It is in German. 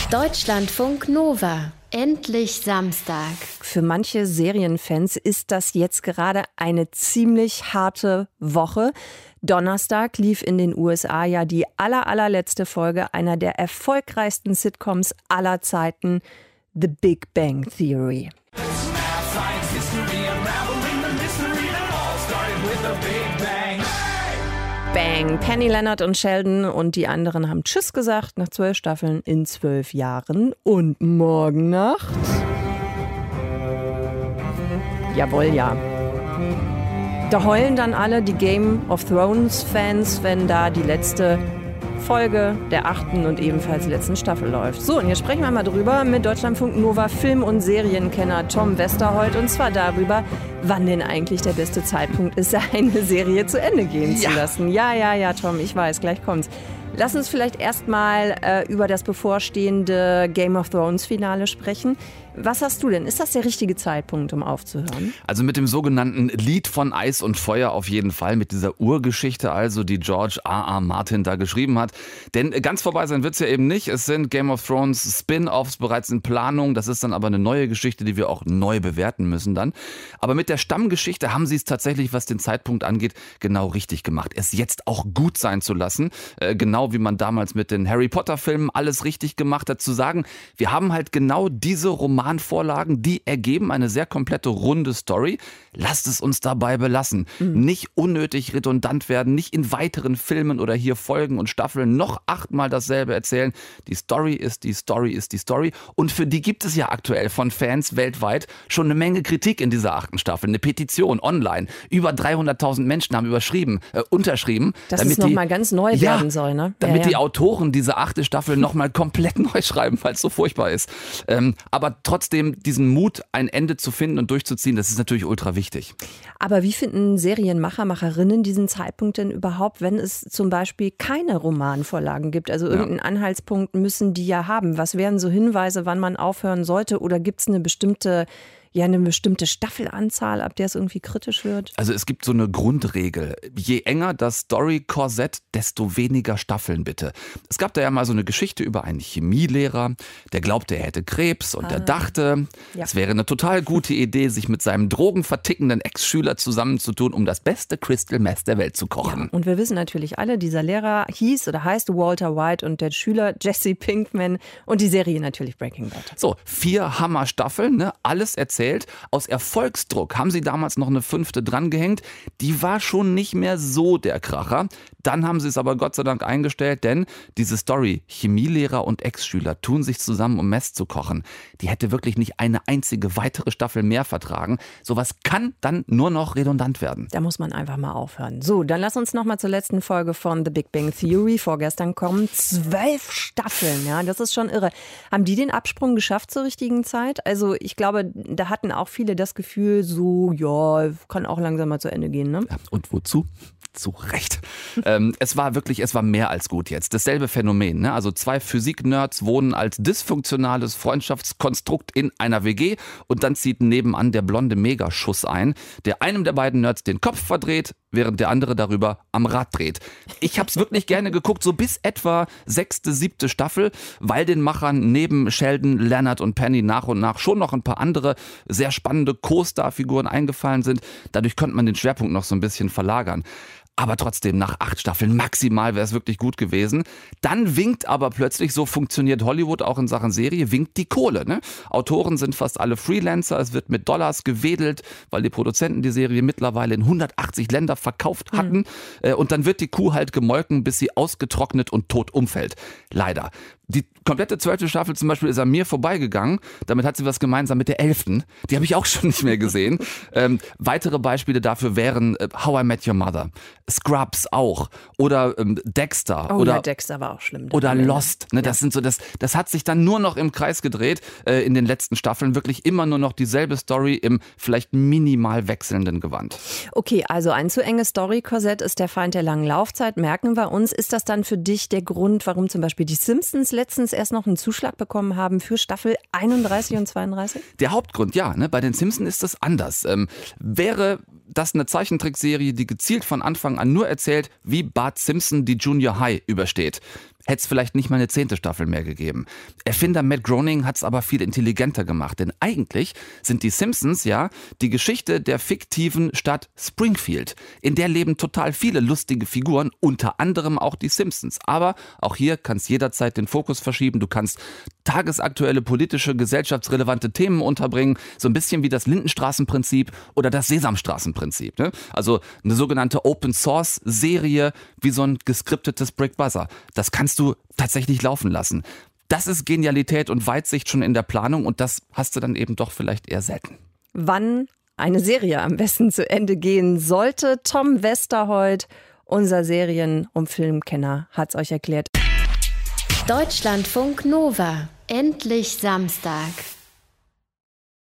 Deutschlandfunk Nova. Endlich Samstag. Für manche Serienfans ist das jetzt gerade eine ziemlich harte Woche. Donnerstag lief in den USA ja die allerletzte Folge einer der erfolgreichsten Sitcoms aller Zeiten, The Big Bang Theory. Bang. Penny, Leonard und Sheldon und die anderen haben Tschüss gesagt nach 12 Staffeln in 12 Jahren. Und morgen Nacht? Jawohl, ja. Da heulen dann alle die Game of Thrones Fans, wenn da die letzte Folge der 8. und ebenfalls letzten Staffel läuft. So, und hier sprechen wir mal drüber mit Deutschlandfunk Nova Film- und Serienkenner Tom Westerholt, und zwar darüber, wann denn eigentlich der beste Zeitpunkt ist, eine Serie zu Ende gehen zu lassen. Ja, Tom, ich weiß, gleich kommt's. Lass uns vielleicht erstmal über das bevorstehende Game of Thrones Finale sprechen. Was hast du denn? Ist das der richtige Zeitpunkt, um aufzuhören? Also mit dem sogenannten Lied von Eis und Feuer auf jeden Fall, mit dieser Urgeschichte also, die George R.R. Martin da geschrieben hat. Denn ganz vorbei sein wird's ja eben nicht. Es sind Game of Thrones Spin-Offs bereits in Planung. Das ist dann aber eine neue Geschichte, die wir auch neu bewerten müssen dann. Aber mit der Stammgeschichte haben sie es tatsächlich, was den Zeitpunkt angeht, genau richtig gemacht. Es jetzt auch gut sein zu lassen. Genau wie man damals mit den Harry Potter Filmen alles richtig gemacht hat. Zu sagen, wir haben halt genau diese Romanvorlagen, die ergeben eine sehr komplette runde Story. Lasst es uns dabei belassen. Nicht unnötig redundant werden, nicht in weiteren Filmen oder hier Folgen und Staffeln noch 8-mal dasselbe erzählen. Die Story ist die Story ist die Story. Und für die gibt es ja aktuell von Fans weltweit schon eine Menge Kritik in dieser 8. Staffel. Eine Petition online. Über 300.000 Menschen haben unterschrieben. Dass es nochmal ganz neu werden soll, ne? Damit die Autoren diese 8. Staffel nochmal komplett neu schreiben, weil es so furchtbar ist. Aber trotzdem diesen Mut, ein Ende zu finden und durchzuziehen, das ist natürlich ultra wichtig. Aber wie finden Serienmacher, Macherinnen diesen Zeitpunkt denn überhaupt, wenn es zum Beispiel keine Romanvorlagen gibt? Also irgendeinen Anhaltspunkt müssen die ja haben. Was wären so Hinweise, wann man aufhören sollte? Oder gibt es eine bestimmte Staffelanzahl, ab der es irgendwie kritisch wird? Also es gibt so eine Grundregel. Je enger das Story-Korsett, desto weniger Staffeln bitte. Es gab da ja mal so eine Geschichte über einen Chemielehrer, der glaubte, er hätte Krebs und der dachte, es wäre eine total gute Idee, sich mit seinem drogenvertickenden Ex-Schüler zusammenzutun, um das beste Crystal Meth der Welt zu kochen. Ja, und wir wissen natürlich alle, dieser Lehrer heißt Walter White und der Schüler Jesse Pinkman und die Serie natürlich Breaking Bad. So, 4 Hammer-Staffeln, ne? Alles erzählt. Aus Erfolgsdruck haben sie damals noch eine 5. drangehängt. Die war schon nicht mehr so der Kracher. Dann haben sie es aber Gott sei Dank eingestellt, denn diese Story, Chemielehrer und Ex-Schüler tun sich zusammen, um Mess zu kochen, die hätte wirklich nicht eine einzige weitere Staffel mehr vertragen. Sowas kann dann nur noch redundant werden. Da muss man einfach mal aufhören. So, dann lass uns noch mal zur letzten Folge von The Big Bang Theory vorgestern kommen. 12 Staffeln, ja, das ist schon irre. Haben die den Absprung geschafft zur richtigen Zeit? Also ich glaube, da hatten auch viele das Gefühl, so, ja, kann auch langsam mal zu Ende gehen, ne? Ja, und wozu? Zu Recht. Es war mehr als gut jetzt. Dasselbe Phänomen, ne? Also 2 Physik-Nerds wohnen als dysfunktionales Freundschaftskonstrukt in einer WG und dann zieht nebenan der blonde Megaschuss ein, der einem der beiden Nerds den Kopf verdreht, während der andere darüber am Rad dreht. Ich hab's wirklich gerne geguckt, so bis etwa 6., 7. Staffel, weil den Machern neben Sheldon, Leonard und Penny nach und nach schon noch ein paar andere sehr spannende Co-Star-Figuren eingefallen sind. Dadurch konnte man den Schwerpunkt noch so ein bisschen verlagern. Aber trotzdem, nach 8 Staffeln maximal wäre es wirklich gut gewesen. Dann winkt aber plötzlich, so funktioniert Hollywood auch in Sachen Serie, winkt die Kohle. Ne? Autoren sind fast alle Freelancer, es wird mit Dollars gewedelt, weil die Produzenten die Serie mittlerweile in 180 Länder verkauft hatten. Und dann wird die Kuh halt gemolken, bis sie ausgetrocknet und tot umfällt. Leider. Die komplette 12. Staffel zum Beispiel ist an mir vorbeigegangen. Damit hat sie was gemeinsam mit der 11. Die habe ich auch schon nicht mehr gesehen. Weitere Beispiele dafür wären How I Met Your Mother, Scrubs auch oder Dexter. Ja, Dexter war auch schlimm. Oder Lost. Ne? Das sind so, das hat sich dann nur noch im Kreis gedreht in den letzten Staffeln. Wirklich immer nur noch dieselbe Story im vielleicht minimal wechselnden Gewand. Okay, also ein zu enges Story-Korsett ist der Feind der langen Laufzeit, merken wir uns. Ist das dann für dich der Grund, warum zum Beispiel die Simpsons letztens erst noch einen Zuschlag bekommen haben für Staffel 31 und 32? Der Hauptgrund, ja. Ne? Bei den Simpsons ist das anders. Wäre das ist eine Zeichentrickserie, die gezielt von Anfang an nur erzählt, wie Bart Simpson die Junior High übersteht. Hätte es vielleicht nicht mal eine 10. Staffel mehr gegeben. Erfinder Matt Groening hat es aber viel intelligenter gemacht, denn eigentlich sind die Simpsons ja die Geschichte der fiktiven Stadt Springfield. In der leben total viele lustige Figuren, unter anderem auch die Simpsons. Aber auch hier kannst jederzeit den Fokus verschieben. Du kannst tagesaktuelle politische, gesellschaftsrelevante Themen unterbringen, so ein bisschen wie das Lindenstraßenprinzip oder das Sesamstraßenprinzip. Ne? Also eine sogenannte Open-Source-Serie wie so ein geskriptetes Brick Buzzer. Das kannst du tatsächlich laufen lassen. Das ist Genialität und Weitsicht schon in der Planung und das hast du dann eben doch vielleicht eher selten. Wann eine Serie am besten zu Ende gehen sollte, Tom Westerholt, unser Serien- und Filmkenner, hat's euch erklärt. Deutschlandfunk Nova. Endlich Samstag.